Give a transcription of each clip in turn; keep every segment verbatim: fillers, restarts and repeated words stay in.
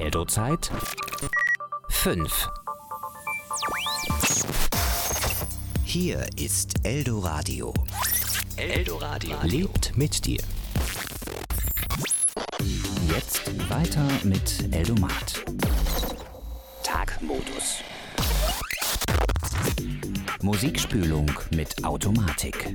Eldo-Zeit fünf. Hier ist Eldoradio. Eldoradio lebt mit dir. Jetzt weiter mit Eldomat. Tagmodus. Musikspülung mit Automatik.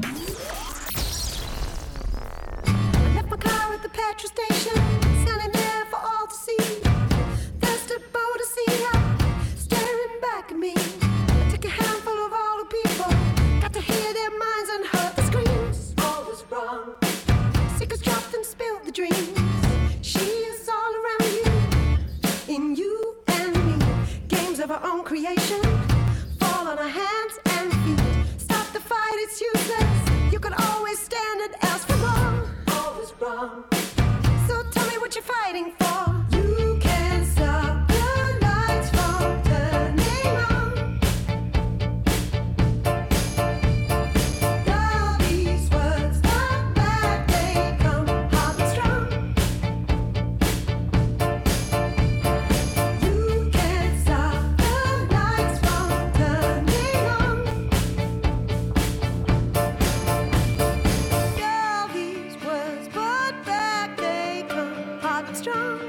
Petrol station, standing there for all to see. There's the boat to see her, staring back at me. I took a handful of all the people, got to hear their minds and heard the screams. All was wrong, secrets dropped and spilled the dreams. She is all around you, in you and me. Games of our own creation, fall on our hands and feet. Stop the fight, it's useless. You could always stand and ask for more. All was wrong. So tell me what you're fighting for. You can't stop the lights from turning on. All these words not bad, they come hard and strong. You can't stop the lights from turning on. All these words but back, they hard and strong.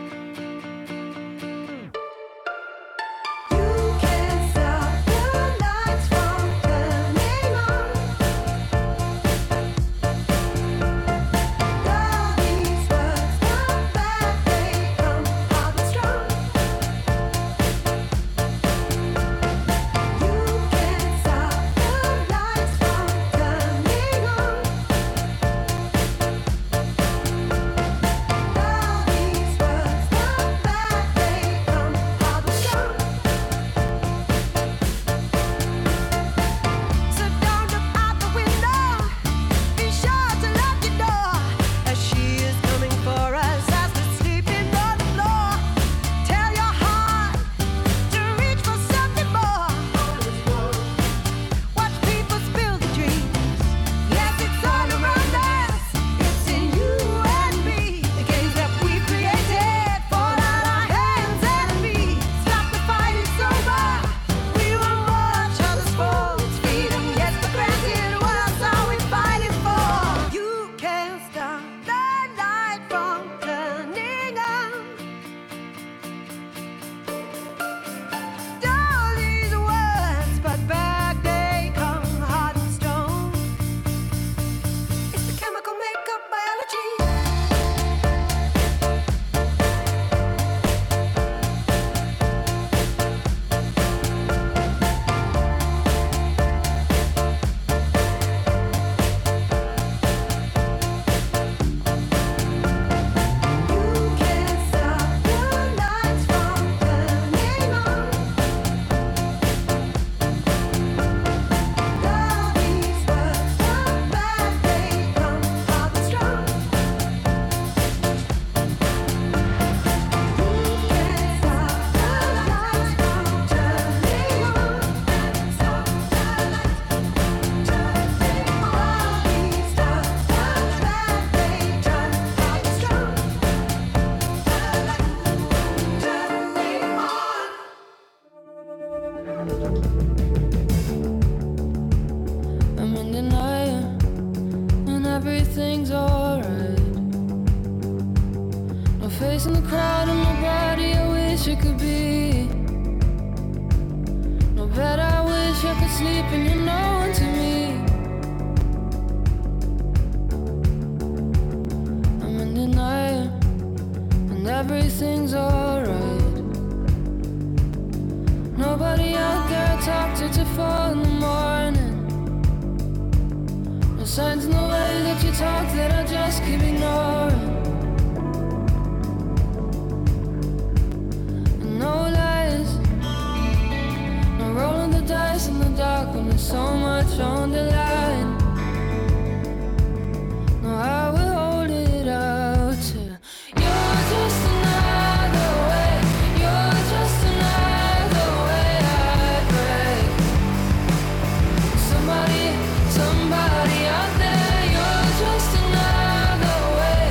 You can't stop the lights from turning on. All these words not bad, they come hard and strong. You can't stop the lights from turning on. Somebody out there, you're just another way.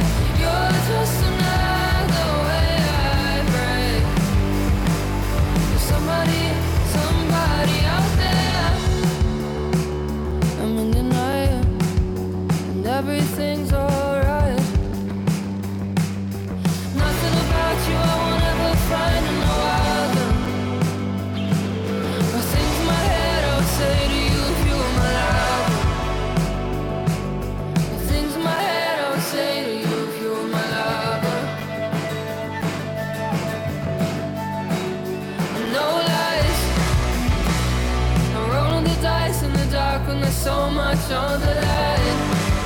watch all the light.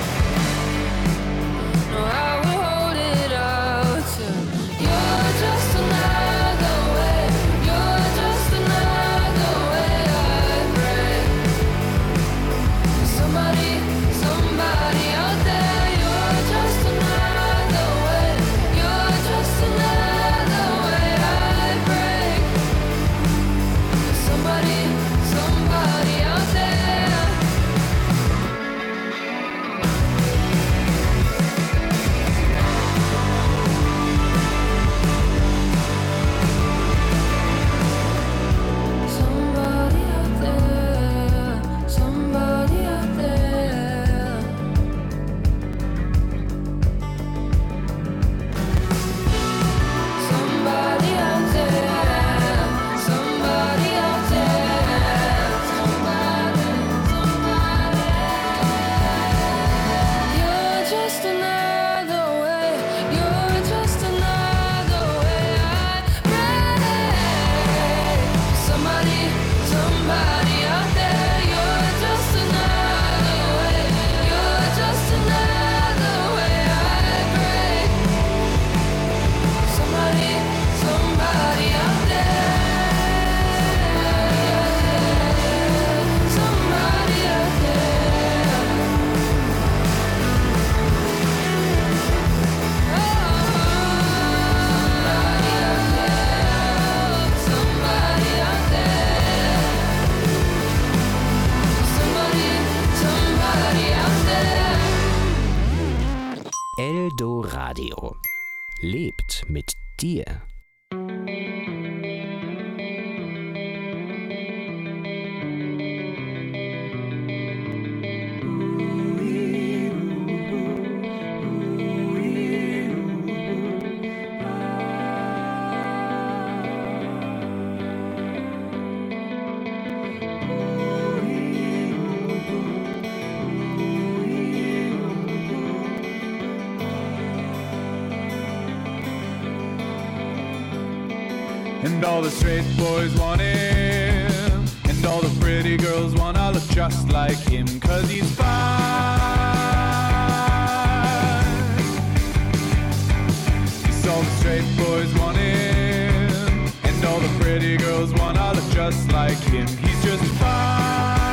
No, I will hold it out till you're just another way. You're just another way I pray. Somebody, somebody out there. You're just another way. You're just another way I pray. Somebody, somebody out there. Somebody out there. Somebody out there. Somebody out there. Somebody out there. Somebody, somebody. You're just another way. You're just another way I pray. Somebody, somebody out there. You're just another way. You're just another way I pray. Somebody, somebody out there. Somebody out there. Somebody out there. Somebody, somebody out there. Eldoradio. Lebt mit dir. And all the straight boys want him, and all the pretty girls wanna look just like him, 'cause he's fine. Yes, all the straight boys want him, and all the pretty girls wanna look just like him. He's just fine.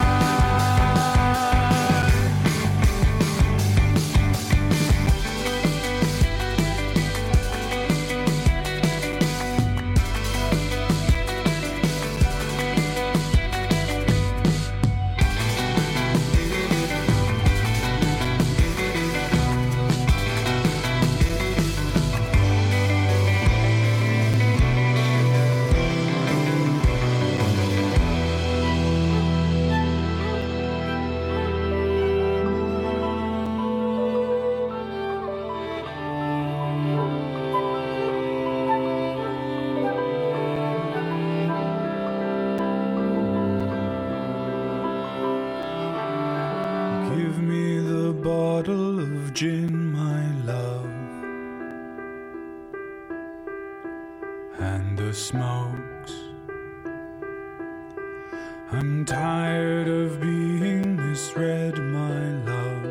Give me the bottle of gin, my love, and the smokes. I'm tired of being misread, my love.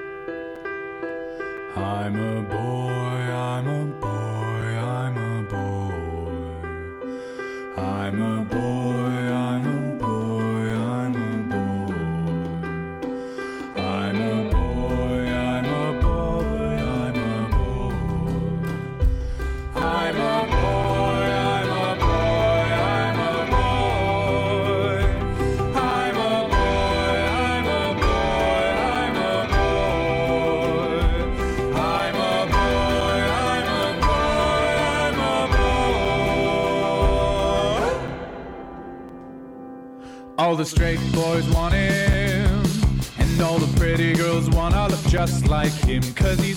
I'm a boy, I'm a boy, I'm a boy. I'm a boy, I'm a boy, I'm a boy. I'm a boy, I'm a boy, I'm a boy. I'm a boy, I'm a boy, I'm a boy. I'm a boy, I'm a boy, I'm a boy. I'm a boy, I'm a boy, I'm a boy. All the straight boys want him, and all the pretty girls wanna look just like him, 'cause he's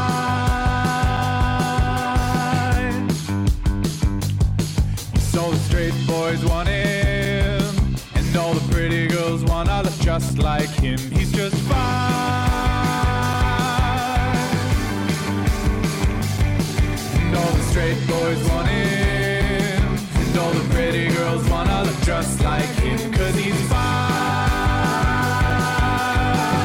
fine. So all the straight boys want him, and all the pretty girls wanna look just like him. He's just fine. And all the straight boys want him, and all the pretty girls wanna look just like him, 'cause he's fine.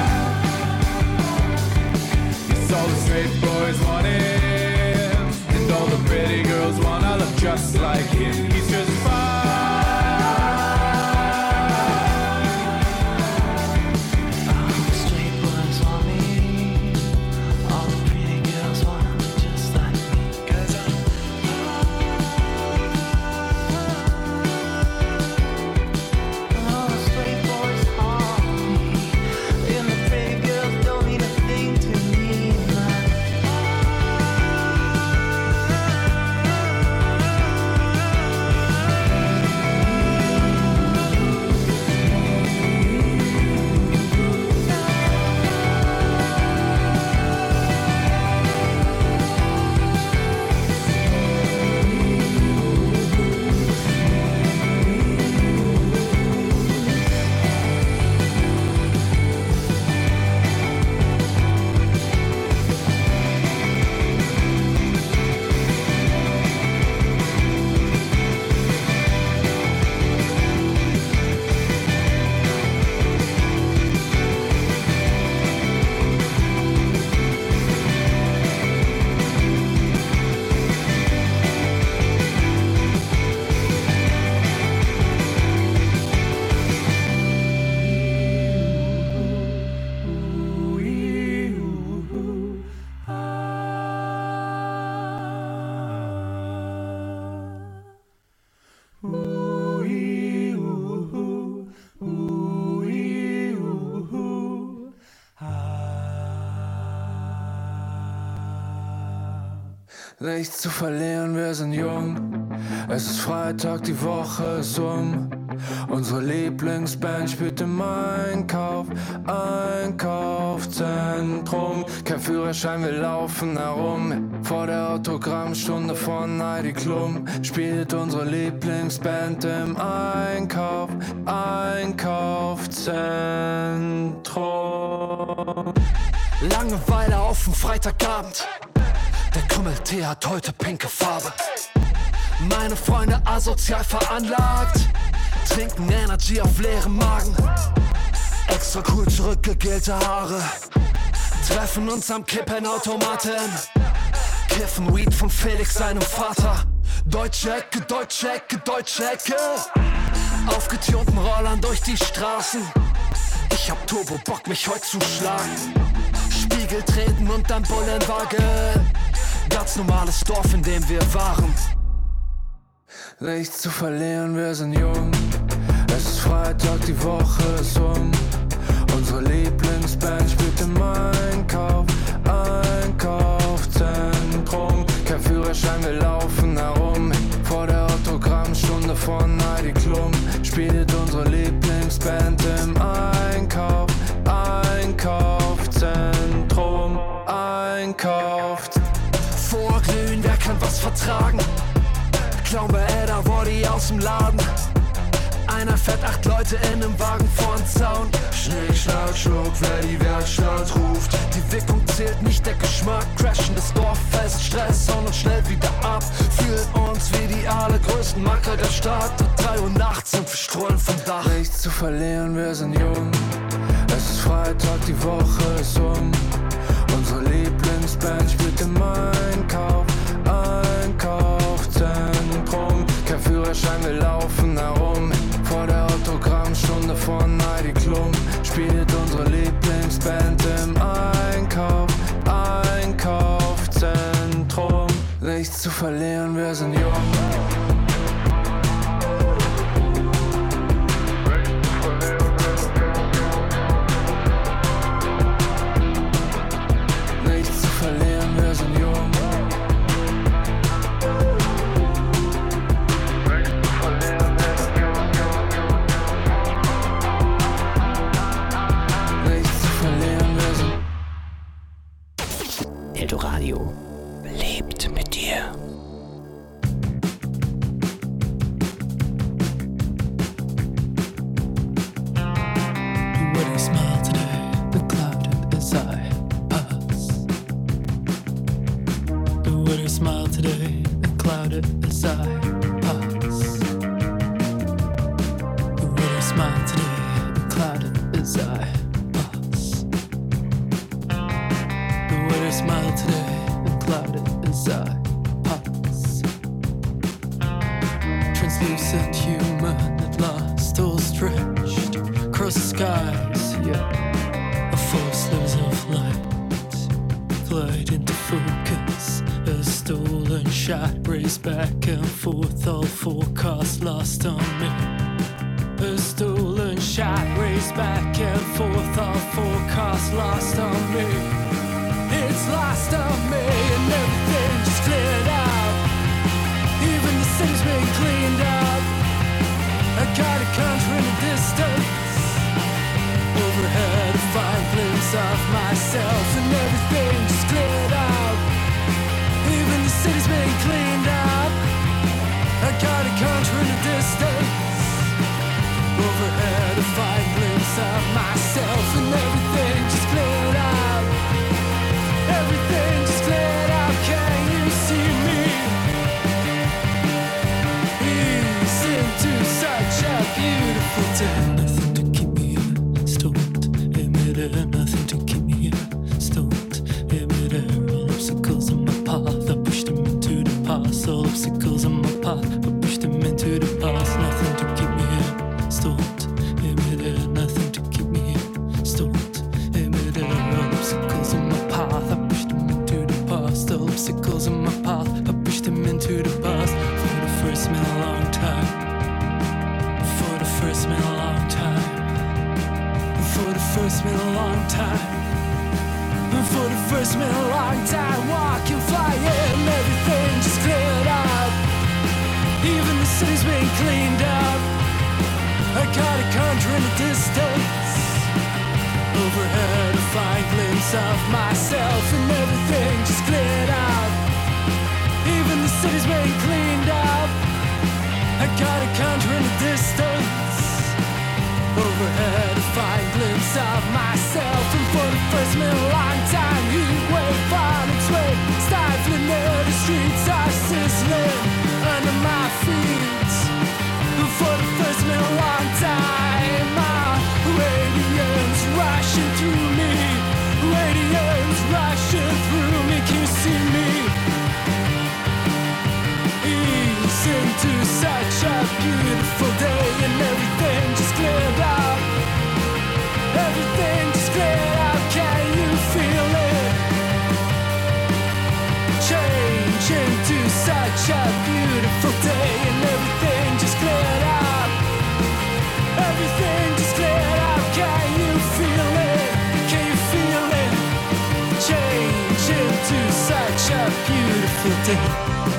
Nichts zu verlieren, wir sind jung. Es ist Freitag, die Woche ist um. Unsere Lieblingsband spielt im Einkauf, Einkaufszentrum. Kein Führerschein, wir laufen herum. Vor der Autogrammstunde von Heidi Klum spielt unsere Lieblingsband im Einkauf, Einkaufszentrum. Langeweile auf dem Freitagabend. Der Krümeltee hat heute pinke Farbe. Meine Freunde asozial veranlagt, trinken Energy auf leerem Magen. Extra cool zurückgegelte Haare, treffen uns am Kippenautomaten, kiffen Weed von Felix seinem Vater. Deutsche Ecke, deutsche Ecke, deutsche Ecke. Aufgetunten Rollern durch die Straßen. Ich hab Turbo Bock, mich heute zu schlagen. Spiegel treten und dann Bullenwagen. Ganz normales Dorf, in dem wir waren. Nichts zu verlieren, wir sind jung. Es ist Freitag, die Woche ist um. Unsere Lieblingsband spielt im Einkauf, Einkaufszentrum. Kein Führerschein, wir laufen herum. Vor der Autogrammstunde von Heidi Klum spielt unsere Lieblingsband im Einkauf, Einkaufszentrum, Einkaufszentrum. Vorglühen, wer kann was vertragen? Clown bei Edda, Body aus dem Laden. Einer fährt acht Leute in nem Wagen vorn Zaun. Schnick, schnack, schnuck, wer die Werkstatt ruft. Die Wirkung zählt nicht, der Geschmack. Crashen das Dorf fest, Stress, hauen uns schnell wieder ab. Fühlen uns wie die allergrößten Macker der Stadt. Drei Uhr nachts und wir strollen vom Dach. Nichts zu verlieren, wir sind jung. Es ist Freitag, die Woche ist um. Unsere Lieblingsband spielt im Einkauf, Einkaufszentrum. Kein Führerschein, wir laufen herum. Vor der Autogrammstunde von Heidi Klum spielt unsere Lieblingsband im Einkauf, Einkaufszentrum. Nichts zu verlieren, wir sind jung. Eldoradio lebt mit dir. When I smile today, the cloud as I pass. When I smile today, the cloud as I pass. When I smile today, the cloud as I pass. When I smile today, the cloud as I pass. Translucent human at last, all stretched across the skies, yeah. A false lose of light, glide into focus. A stolen shot, raised back and forth, all forecasts lost on me. A stolen shot, raised back and forth, all forecasts lost on me. It's lost on me and everything just cleared out. Even the city's been cleaned up. I got a country in the distance. Overhead, a fine glimpse of myself, and everything just cleared out. Even the city's been cleaned up. I got a country in the distance. Overhead, a fine glimpse of myself, and everything just cleared out. Everything just cleared out. Can you see me? Ease into such a beautiful day. Nothing to keep me here, stoned, emitter. Nothing to keep me here, stoned, emitter. All obstacles on my path, I pushed them into the past. All obstacles on my path, I pushed them into the past. Nothing to keep me here, stoned, emitter. Nothing to keep me here, stoned, emitter. All obstacles on my path, I pushed them into the past. All obstacles on my path, I pushed them into the past. For the first time in a long time. For the first time in a long time. For the first time in a long time. For the first time in a long time. Walking, flying, everything. in the distance. Overhead, a fine glimpse of myself, and everything just cleared out. Even the city's been cleaned up. I got a conjure in the distance. Overhead, a fine glimpse of myself, and for the first time in a long time, heat wave on its way, stifling there. The streets are sizzling under my feet. For the first time in a long time, my radiance rushing through me, radiance rushing through me. Can you see me? Ease into such a beautiful day, and everything just cleared out. Everything just cleared out. Can you feel it? Change into such a beautiful day, and everything just cleared out. Everything just cleared out. Can you feel it? Can you feel it? Change into such a beautiful day.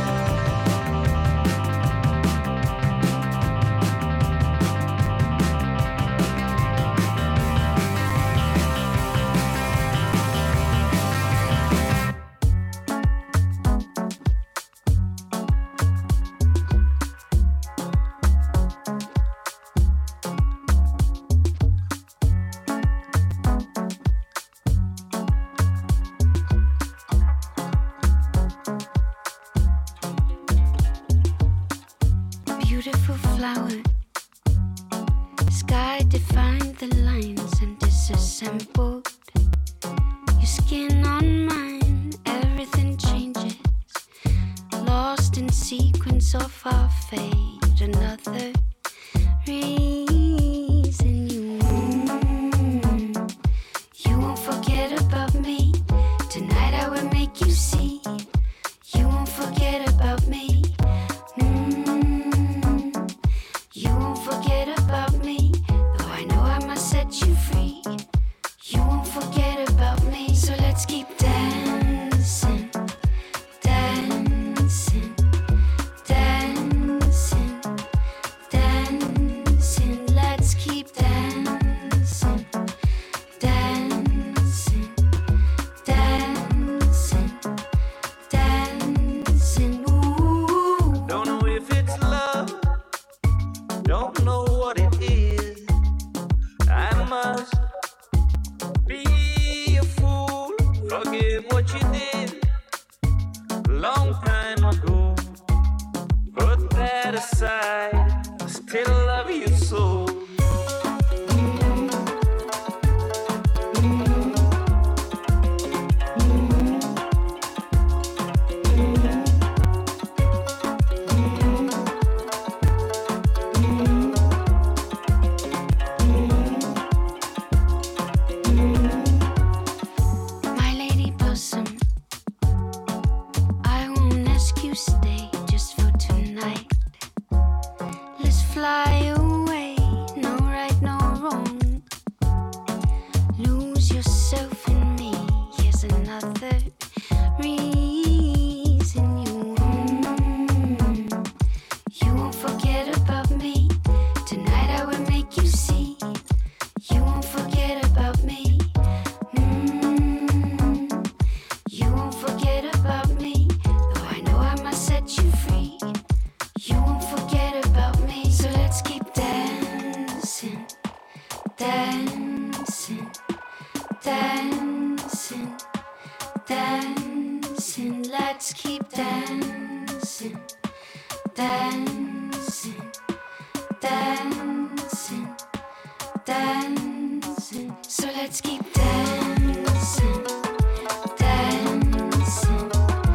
Beautiful flower, sky defined the lines and disassembled. Your skin on mine, everything changes. Lost in sequence of our fate, another reason you mm, you won't forget about me. Tonight I will make you see. You won't forget about me. You won't forget about me, though I know I must set you free. You won't forget about me, so let's keep dancing, dancing, dancing, dancing. Let's keep dancing, dancing, dancing, dancing. Ooh. Don't know if it's love. Don't know what it is. I must be a fool. Forget what you did long time ago. Put that aside. I still love you so. My lady blossom, I won't ask you stay just for tonight. Let's fly away, no right, no wrong. Lose yourself in me, here's another reason you mm, you won't forget about me. Tonight I will make you see. You won't forget about me. Mm, you won't forget about me, though I know I must set you free. You won't forget about me, so let's keep dancing, dancing, dancing, dancing. Let's keep dancing, dancing, dancing, dancing. So let's keep dancing, dancing,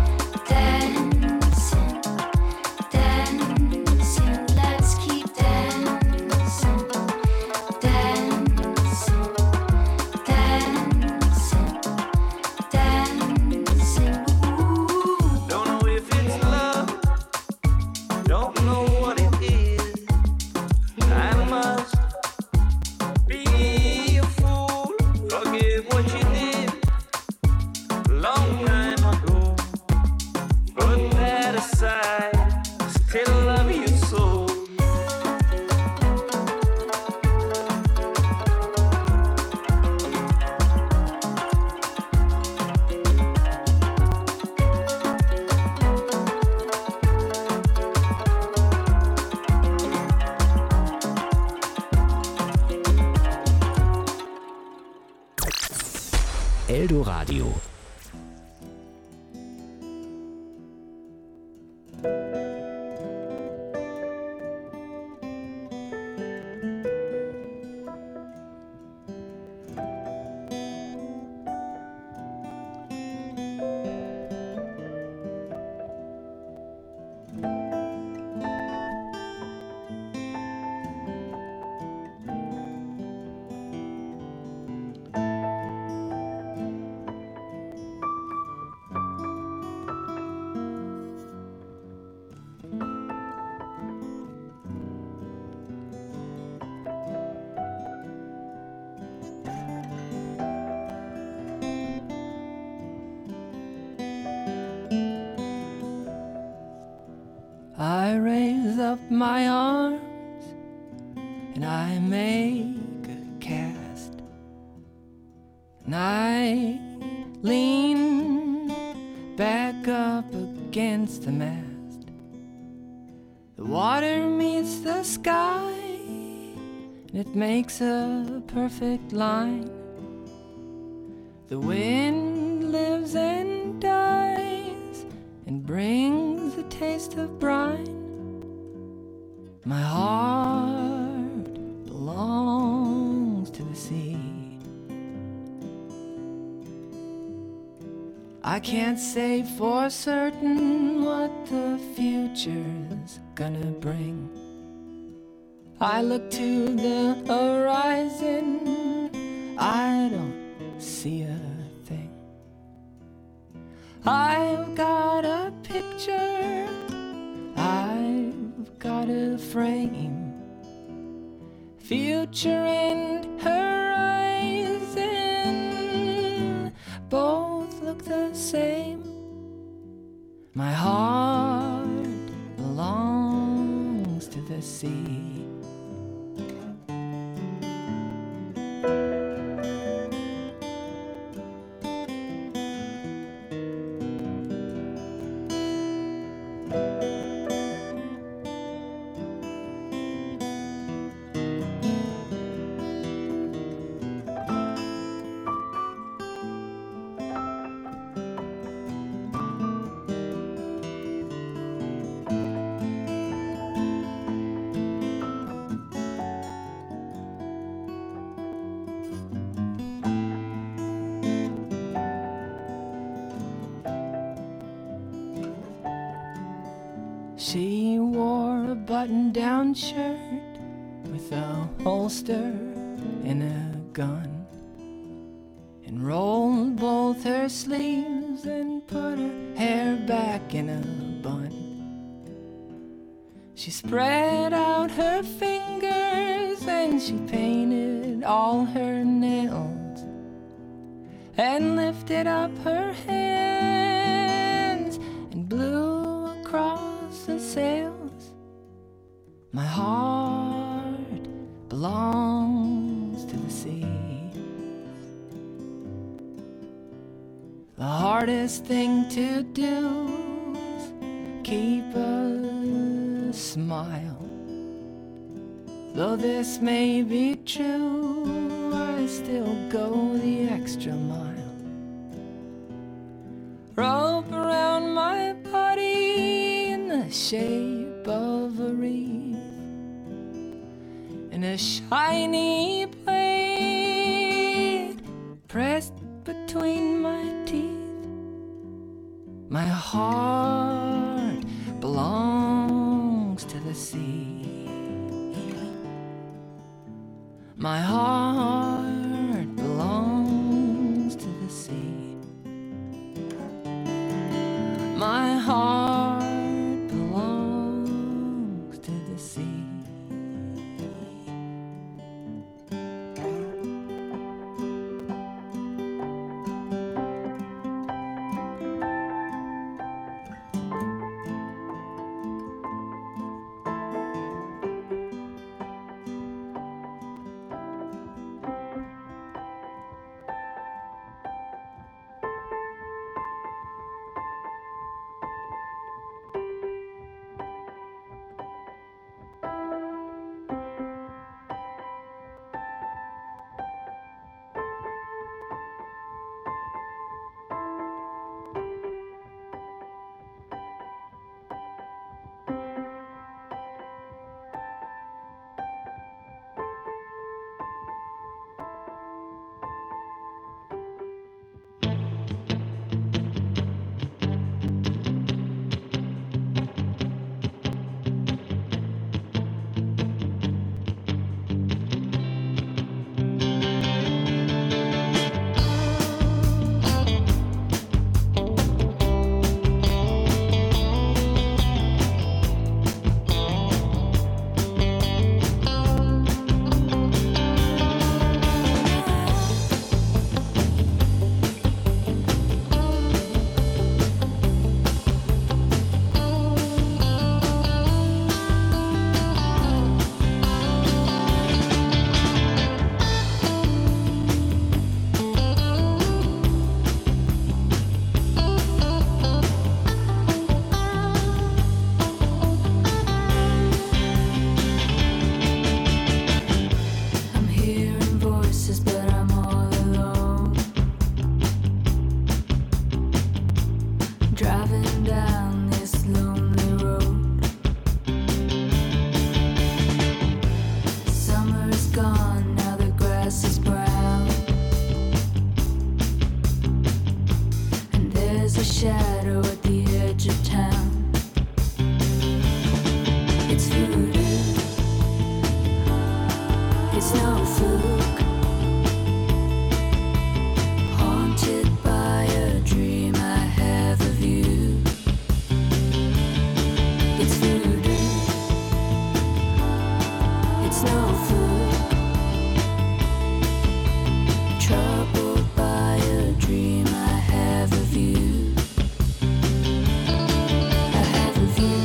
dancing, dancing. Let's keep dancing, dancing, dancing, dancing. Ooh. Don't know if it's love. Don't know what it is. I must be a fool. Forget Radio. I raise up my arms and I make a cast, and I lean back up against the mast. The water meets the sky and it makes a perfect line. The wind lives and dies and brings the taste of brine. My heart belongs to the sea. I can't say for certain what the future's gonna bring. I look to the horizon, I don't see a thing. I've got a picture, I've got a frame, future and horizon both look the same. My heart belongs to the sea. She wore a button-down shirt with a holster and a gun, and rolled both her sleeves and put her hair back in a bun. She spread out her fingers and she painted all her nails, and lifted up her hands and blew across the sails. My heart belongs to the sea. The hardest thing to do is keep a smile. Though this may be true, I still go the extra mile. Rope around my body in the shape of a wreath, and a shiny blade pressed between my teeth. My heart belongs to the sea. My heart belongs to the sea. My heart belongs to the sea. Driving down this lonely road. Summer is gone, now the grass is brown. And there's a shadow at the edge of town. It's voodoo. It's no fluke. Haunted by a dream I have of you. It's voodoo. It's no fluke. Troubled by a dream I have of you. I have of you.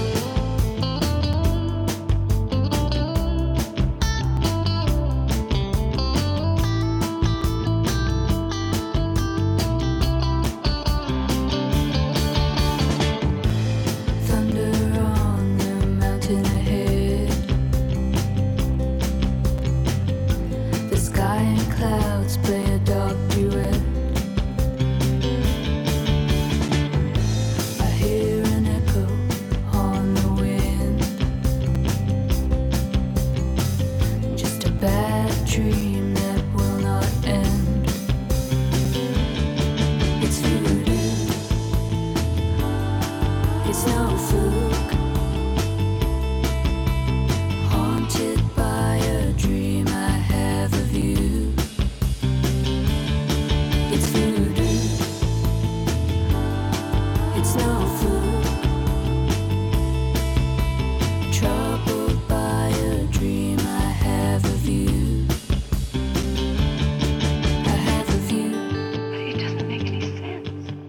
Thunder on the mountain ahead. The sky and clouds play a dark duet. I hear an echo on the wind. Just a bad dream that will not end. It's voodoo. It's no fluke. Haunted by a dream I have of you. It's voodoo. It's no fluke. Troubled by a dream I have of you. I have of you. It doesn't make any sense.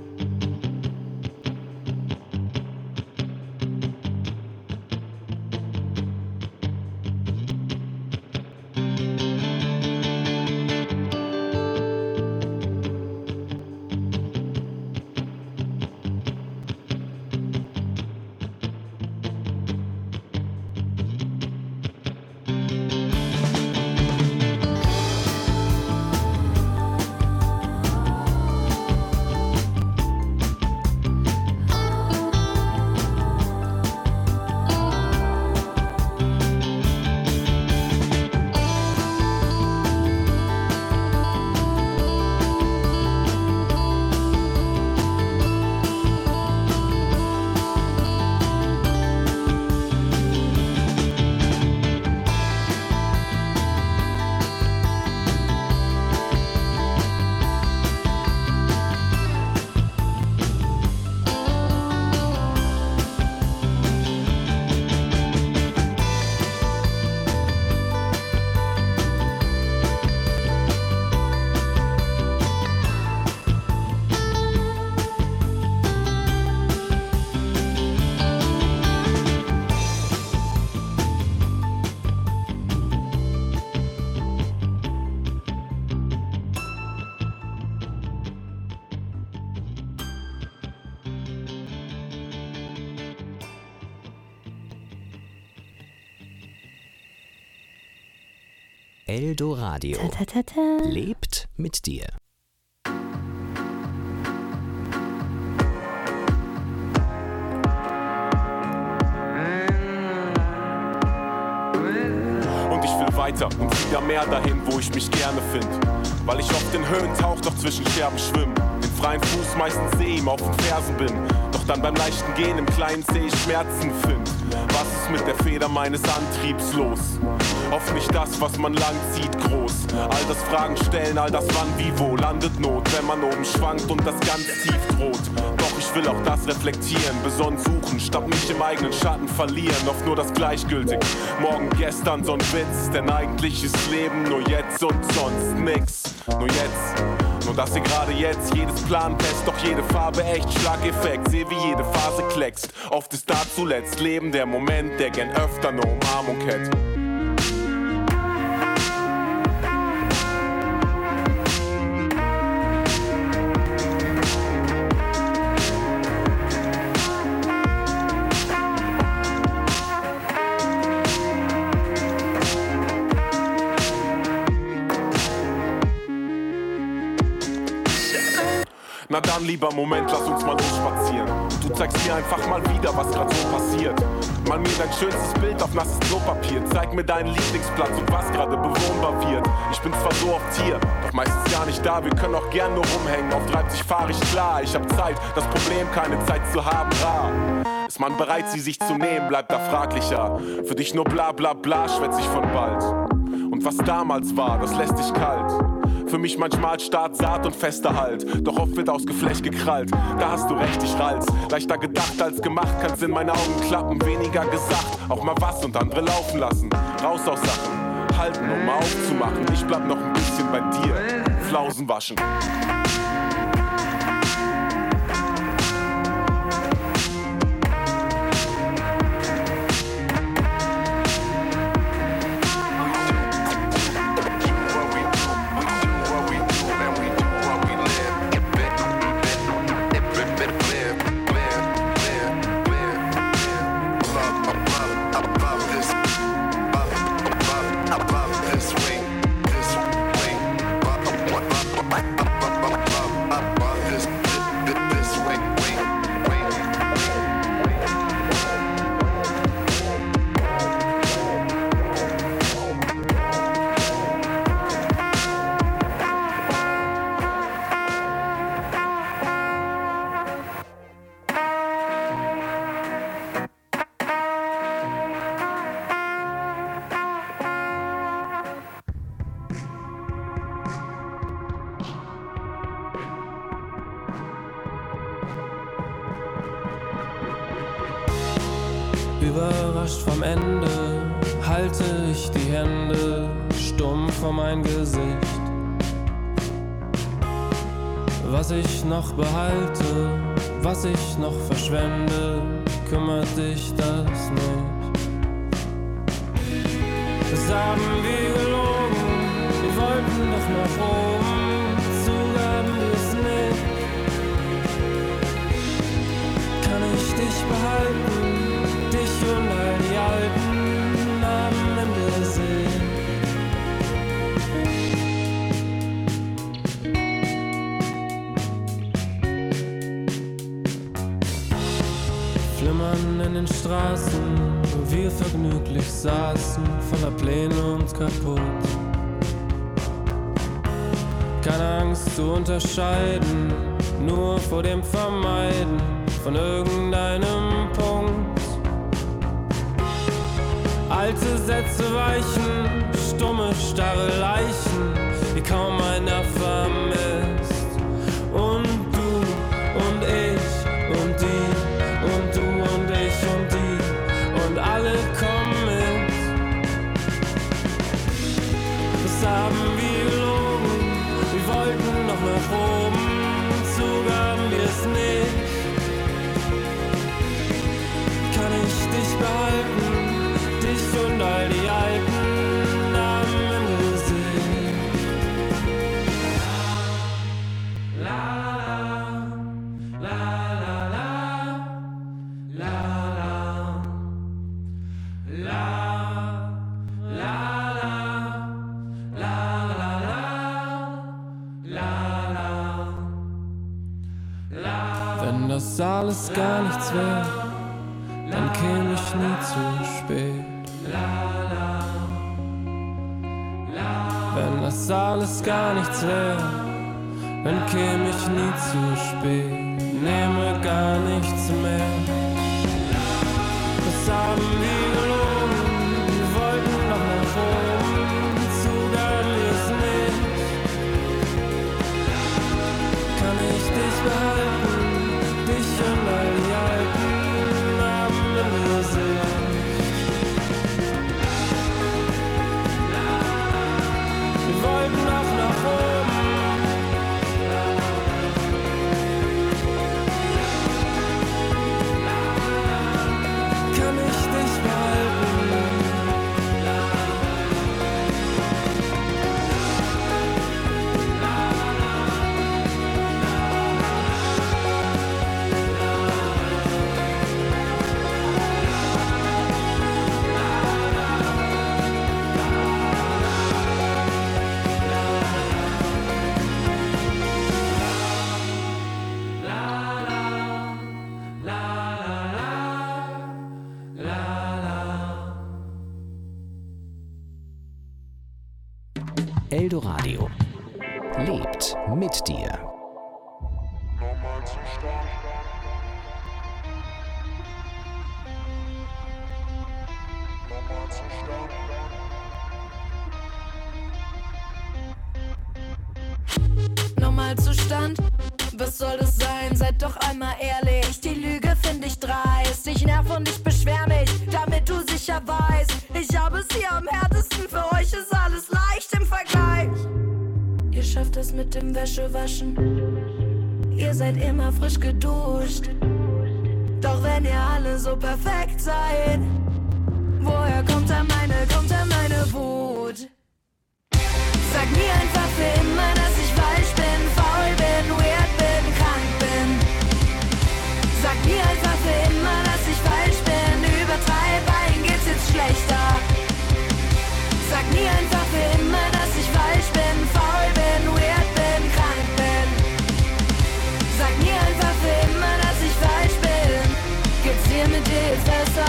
Eldoradio Ta, ta, ta, ta. lebt mit dir. Und ich will weiter und wieder mehr dahin, wo ich mich gerne find. Weil ich oft in Höhen tauch, doch zwischen Scherben schwimm. Den freien Fuß meistens seh ihm auf den Fersen bin. Doch dann beim leichten Gehen im kleinen Zeh Schmerzen find. Was ist mit der Feder meines Antriebs los? Oft nicht das, was man lang zieht, groß. All das Fragen stellen, all das wann, wie, wo landet Not, wenn man oben schwankt und das ganz tief droht. Doch ich will auch das reflektieren, besonnen suchen, statt mich im eigenen Schatten verlieren. Oft nur das gleichgültig, morgen, gestern so'n Witz. Denn eigentlich ist Leben nur jetzt und sonst nix. Nur jetzt, nur dass ihr gerade jetzt jedes Plan fest, doch jede Farbe echt Schlageffekt. Seh wie jede Phase kleckst, oft ist da zuletzt Leben der Moment, der gern öfter ne Umarmung hätte. Na dann lieber Moment, lass uns mal losspazieren. Du zeigst mir einfach mal wieder, was grad so passiert. Mal mir dein schönstes Bild auf nasses Klopapier. Zeig mir deinen Lieblingsplatz und was gerade bewohnbar wird. Ich bin zwar so oft hier, doch meistens gar nicht da. Wir können auch gern nur rumhängen, auf Leipzig fahr ich klar. Ich hab Zeit, das Problem keine Zeit zu haben, rar. Ist man bereit, sie sich zu nehmen, bleibt da fraglicher. Für dich nur bla bla bla, schwätz ich von bald. Und was damals war, das lässt dich kalt. Für mich manchmal Start, Saat und fester Halt. Doch oft wird aus Geflecht gekrallt. Da hast du recht, ich rall's. Leichter gedacht als gemacht, kann's in meine Augen klappen. Weniger gesagt, auch mal was und andere laufen lassen. Raus aus Sachen, halten, um mal aufzumachen. Ich bleib noch ein bisschen bei dir, Flausen waschen. Überrascht vom Ende halte ich die Hände stumm vor mein Gesicht. Was ich noch behalte, was ich noch verschwende, kümmert dich das nicht. Das haben wir gelogen, wir wollten doch nach oben, zugaben wir es nicht. Kann ich dich behalten? Dich und all die alten Namen im Gesicht. Flimmern in den Straßen, wo wir vergnüglich saßen, voller Pläne und kaputt. Keine Angst zu unterscheiden, nur vor dem Vermeiden von irgendeinem Punkt. Alte Sätze weichen, stumme, starre Leichen, die kaum einer vermisst. Und du und ich und die und du und ich und die und alle kommen mit. Was haben wir gelogen? Wir wollten noch nach oben, zugaben wir es nicht. Kann ich dich behalten? Dich und all die alten Namen im Gesicht. La la la la la la la la la la la. Wenn das alles gar nichts wäre, dann käme ich nie zu spät. Wenn das alles gar nichts wäre, dann käme ich nie zu spät, nehme gar nichts mehr. Was haben wir gelogen? Wir wollten noch nach oben, zugaben wir es nicht. Kann ich dich behalten, dich und all die alten Namen im Gesicht. Wir wollten auch nach oben. Eldoradio lebt mit dir. Normalzustand, was soll das sein? Seid doch einmal ehrlich, die Lüge find ich dreist. Ich nerv und ich beschwer mich, damit du sicher weißt, ich habe es hier am härtesten, für euch ist alles leicht im Vergleich. Ihr schafft es mit dem Wäschewaschen, ihr seid immer frisch geduscht. Doch wenn ihr alle so perfekt seid, woher kommt da meine, kommt da meine Wut? Sag mir einfach für immer, dass ich falsch bin, faul bin, weird bin, krank bin. Sag mir einfach für immer, dass ich falsch bin, übertreib, allen geht's jetzt schlechter. Sag mir einfach für immer, dass ich falsch bin, faul bin, weird bin, krank bin. Sag mir einfach für immer, dass ich falsch bin, geht's dir mit dir jetzt besser?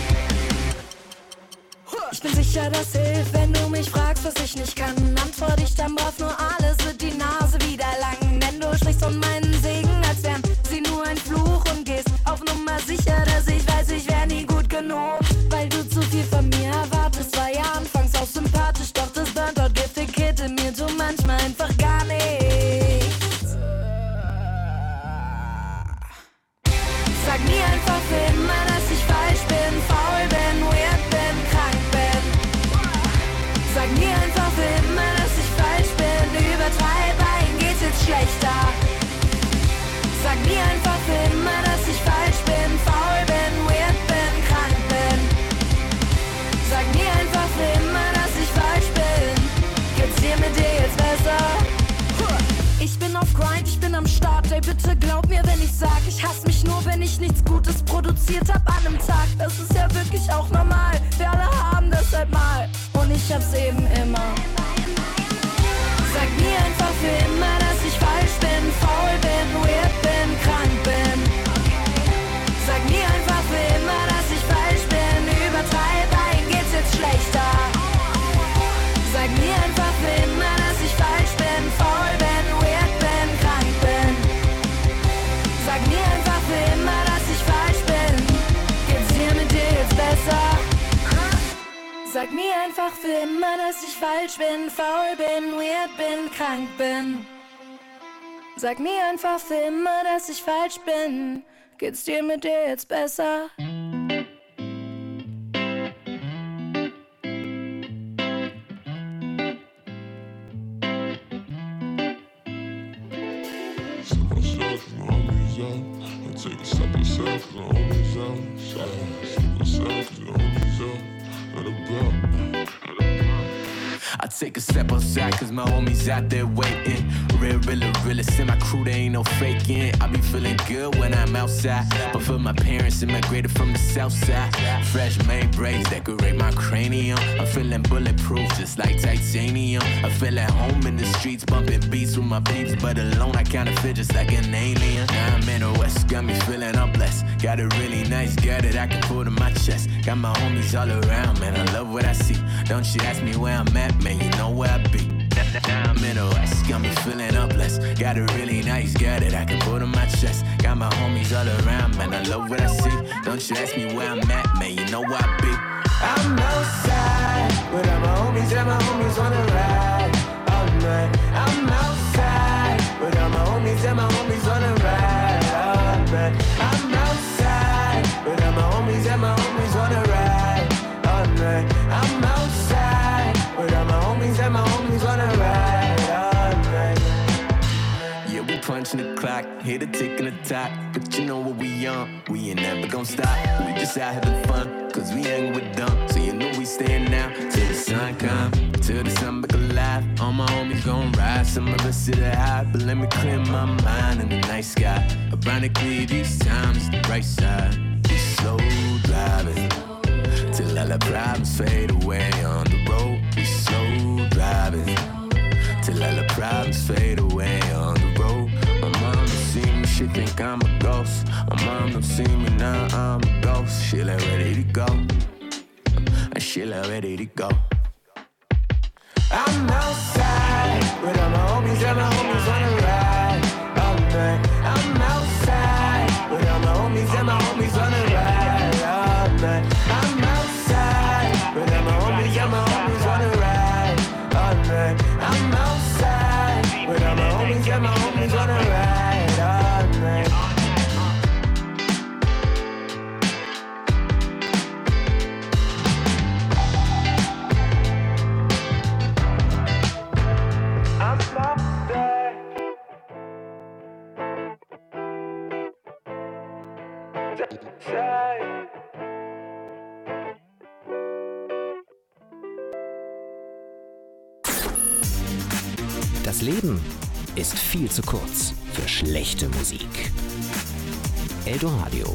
Ich bin sicher, das hilft, wenn du mich fragst, was ich nicht kann. Antwort ich dann brav, nur alles wird die Nase wieder lang. Denn du sprichst von meinen Segen, als wären sie nur ein Fluch. Und gehst auf Nummer sicher, dass ich weiß, ich wär nie gut genug. Weil du zu viel von mir erwartest, war ja anfangs auch sympathisch. Doch das Burnout giftig hitte mir du manchmal einfach gar nichts. Sag mir einfach für immer, dass ich falsch bin, faul bin, weird bin, krank bin. Sag mir einfach für immer, dass ich falsch bin, übertreib, allen geht's jetzt schlechter. Sag mir einfach für immer, dass ich falsch bin, faul bin, weird bin, krank bin. Sag mir einfach für immer, dass ich falsch bin, geht's dir mit dir jetzt besser? Ich bin auf Grind, ich bin am Start, ey bitte glaub mir, wenn ich sag, ich hasse mich nur, wenn ich nichts Gutes produziert hab an einem Tag. Das ist ja wirklich auch normal, wir alle haben das halt mal und ich hab's eben immer. Sag mir einfach für immer, dass ich falsch bin, faul bin, weird bin, krank bin. Sag mir einfach für immer, dass ich falsch bin, übertreib, allen geht's jetzt schlechter. Sag mir einfach für immer, dass ich falsch bin, faul bin, weird bin, krank bin. Sag mir einfach für immer, dass ich falsch bin, geht's dir mit dir jetzt besser? Sag mir einfach für immer, dass ich falsch bin, faul bin, weird bin, krank bin. Sag mir einfach für immer, dass ich falsch bin, geht's dir mit dir jetzt besser? Take a step yourself, the homies out. Step yourself, the homies out. Let it go. I take a step outside cause my homies out there waiting. Real, real, realest in my crew, they ain't no faking. I be feeling good when I'm outside. But for my parents immigrated from the south side. Fresh made braids decorate my cranium. I'm feeling bulletproof just like titanium. I feel at home in the streets bumping beats with my peeps. But alone I kinda feel just like an alien. Now I'm in the west, got me feeling up blessed. Got a really nice girl that I can put on my chest. Got my homies all around, man, I love what I see. Don't you ask me where I'm at, man, you know where I be. Now I'm in the west, got me feeling up blessed. Got a really nice girl that I can put on my chest. Got my homies all around, man, I love what I see. Don't you ask me where I'm at, man, you know where I be. I'm outside, with all my homies and my homies on the ride all night. I'm outside, with all my homies and my homies on the ride all night. I'm outside, with all my homies and my homies on the ride all night. I'm outside, with all my homies and my homies on the ride all night. Yeah, we punching the clock, hit the tick and the top. But you know what we on, we ain't never gonna stop. We just out having fun, cause we hang with them. So you know we staying now, till the sun come, till the sun back alive. All my homies gon' ride, some of us sit high. But let me clear my mind in the night sky. Ironically, these times the bright side. We slow driving, till all the problems fade away on the road. We slow driving, till all the problems fade away on the road. My mom don't see me, she think I'm a ghost. My mom don't see me, now I'm a ghost. She like ready to go, and she like ready to go. I'm outside with all my homies and my homies on the ride all night. I'm outside with all my homies and my homies on the ride all night. I'm outside with all my homies and my homies on the ride all night. I'm outside with all my homies and my homies on the ride all night. Das Leben ist viel zu kurz für schlechte Musik. Eldoradio.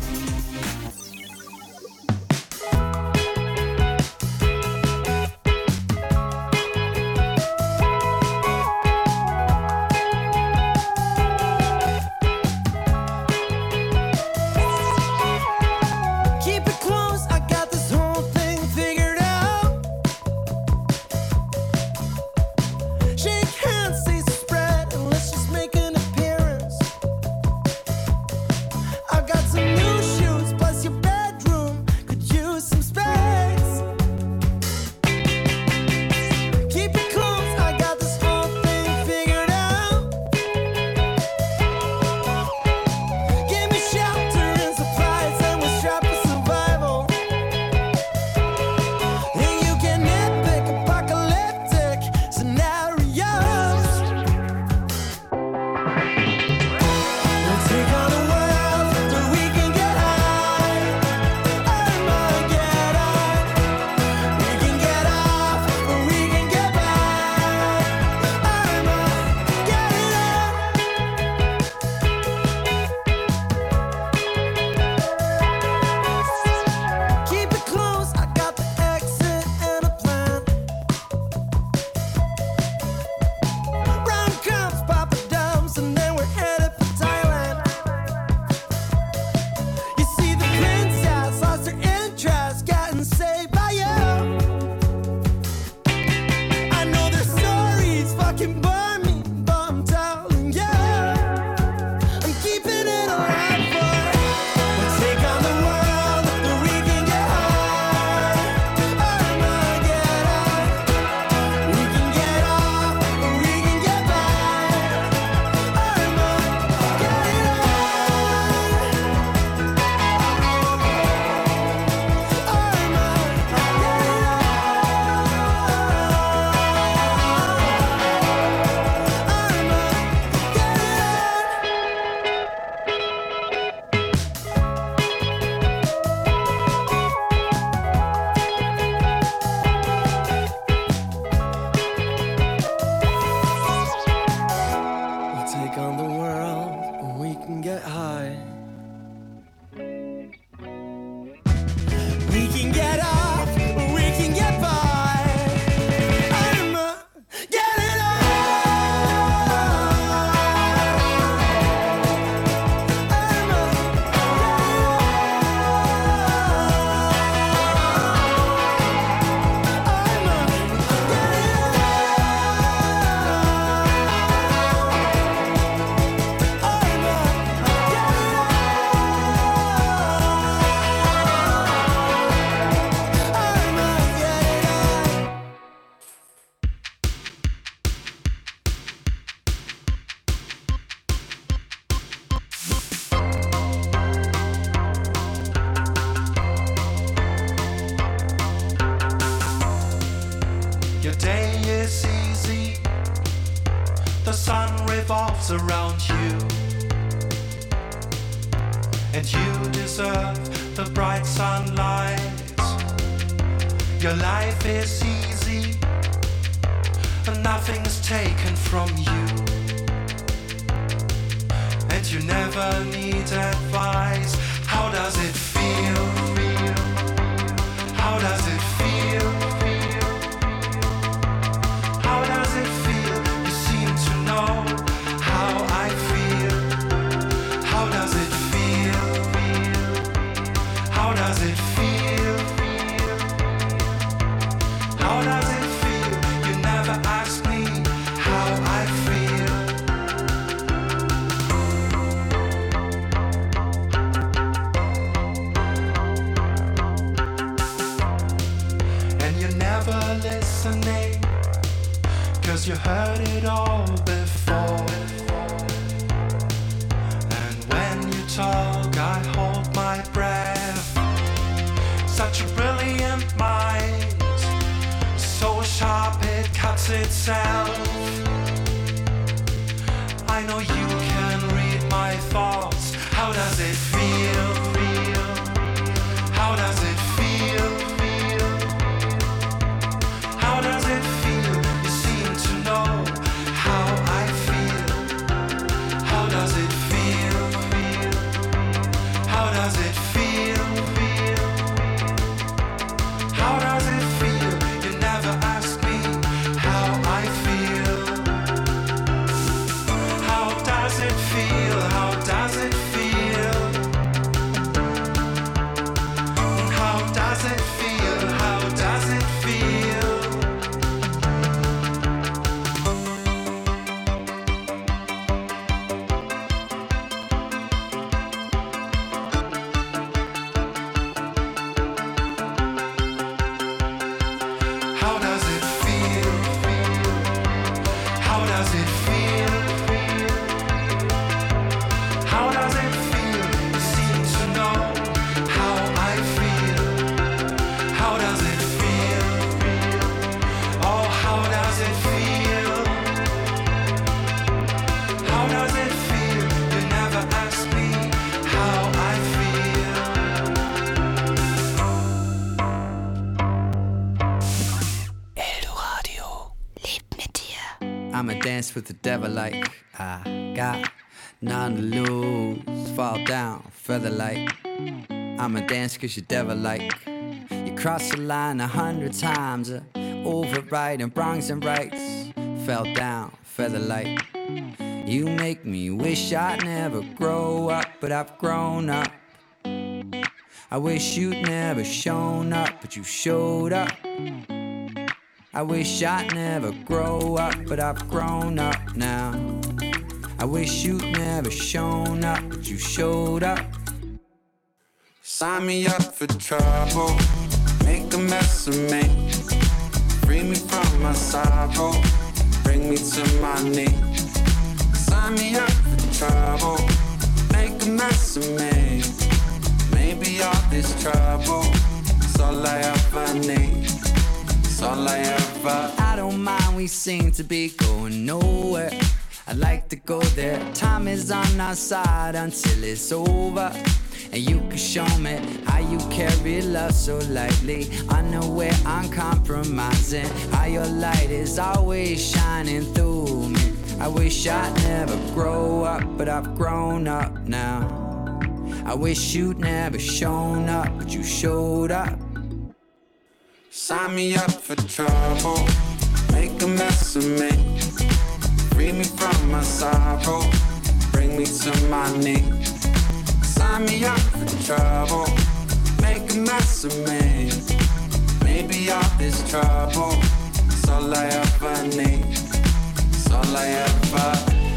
Around you, and you deserve the bright sunlight. Your life is easy, and nothing's taken from you, and you never need advice. How does it feel? How does it feel? How does it feel? You seem to know how I feel. How does it feel? How does it feel? How does it feel? You never fascinate, 'cause you heard it all before. And when you talk, I hold my breath. Such a brilliant mind, so sharp it cuts itself. I know you can read my thoughts. How does it feel? How does it feel? How does it feel? You seem to know how I feel. How does it feel? How does it feel? How does it feel? You never ask me how I feel. How does it feel? How does it feel? How does it feel? How does it feel? How does it feel? How does it feel? How does it feel? You seem to know how I feel. How does it feel? Oh, how does it feel? How does it feel? You never ask me how I feel. Eldoradio. Lebt mit dir. I'ma dance with the devil like I got none to lose. Fall down, feather like I'ma dance 'cause you're devil like. You cross the line a hundred times, uh, overriding wrongs and rights. Fell down, feather like. You make me wish I'd never grow up, but I've grown up. I wish you'd never shown up, but you showed up. I wish I'd never grow up, but I've grown up now. I wish you'd never shown up, but you showed up. Sign me up for trouble, make a mess of me. Free me from my sorrow, bring me to my knees. Sign me up for trouble, make a mess of me. Maybe all this trouble is all I ever need. It's all I ever. I don't mind, we seem to be going nowhere. I'd like to go there. Time is on our side until it's over. And you can show me how you carry love so lightly, unaware, uncompromising. How your light is always shining through me. I wish I'd never grow up, but I've grown up now. I wish you'd never shown up, but you showed up. Sign me up for trouble, make a mess of me. Free me from my sorrow, bring me to my knees. Sign me up for trouble, make a mess of me. Maybe all this trouble is all I ever need. It's all I ever.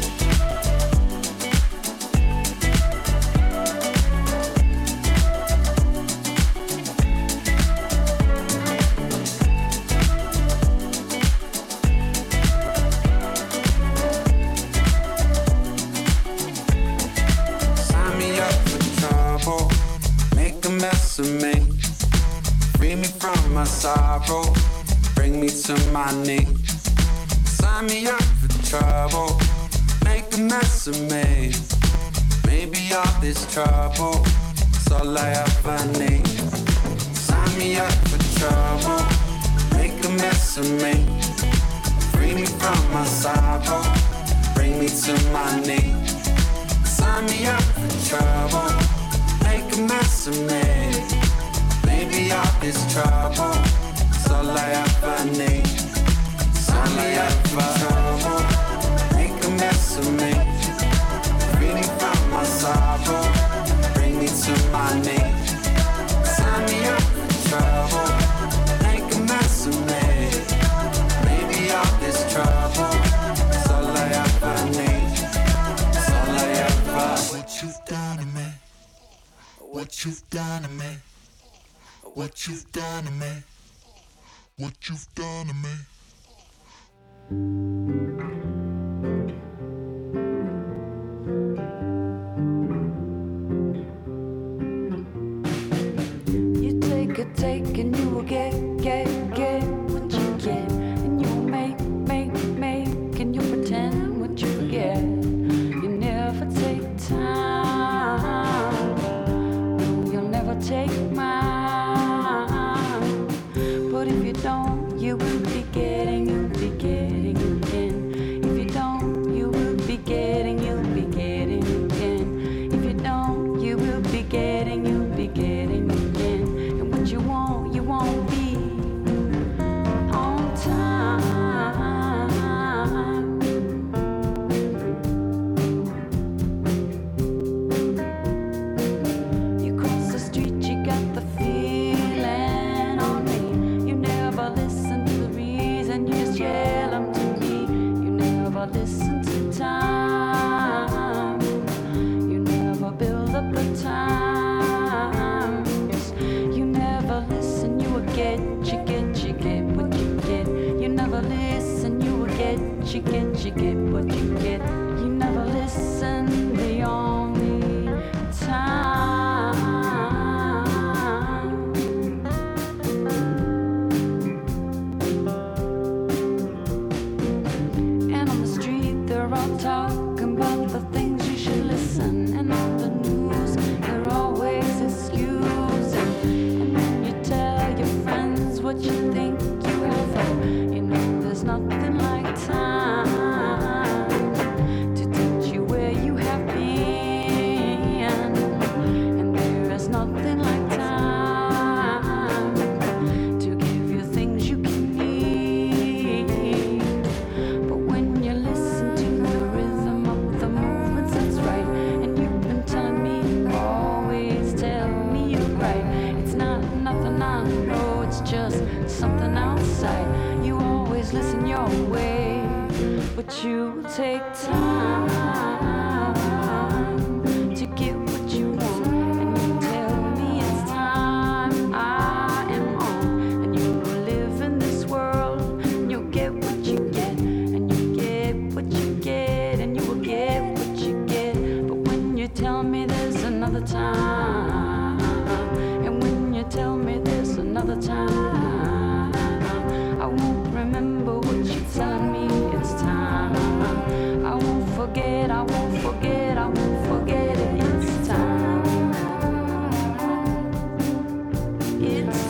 Make a mess of me. Free me from my sorrow, bring me to my knees. Sign me up for trouble, make a mess of me. Maybe all this trouble is all I ever need. Sign me up for trouble, make a mess of me. Free me from my sorrow, bring me to my knees. Sign me up for trouble, make a mess of me. Maybe all this trouble is all I ever need. Sign me up for trouble, make a mess of me. Free me from my sorrow, bring me to my knees. Sign me up for trouble, make a mess of me. Maybe all this trouble is all I ever need. It's all I ever. What you've done to me, what you've done to me, what you've done to me, what you've done to me. You take a take and you will get, get, get what you get. And you make, make, make, and you pretend what you forget. You never take time. No, you'll never take mine. But if you don't, you will be getting, you'll be getting again. If you don't, you will be getting, you'll be getting again. If you don't, you will be getting, you'll be getting again. And what you want, you won't be on time. You cross the street, you got the feeling on me. You never listen to the reason, you just yell them to me. You never listen to time. You never build up the times. You never listen, you will get, you get, you get what you get. You never listen, you will get, you get, you get what you get. You never listen, the only time. And on the street, they're all talking about the things you should listen. And on the news, they're always excusing. And when you tell your friends what you think you have heard, you know there's nothing like time to teach you where you have been. And there is nothing like time to give you things you can need. But when you listen to the rhythm of the movements, that's right. And you've been telling me, always tell me you're right. It's not nothing I know, it's just something outside. You always listen your way, but you take time to get what you want. And you tell me it's time I am on. And you will live in this world, and you'll get what you get. And you get what you get, and you will get what you get. But when you tell me there's another time, and when you tell me there's another time, I won't remember what you're telling me. It's time. I won't forget, I won't forget, I won't forget it. It's time. It's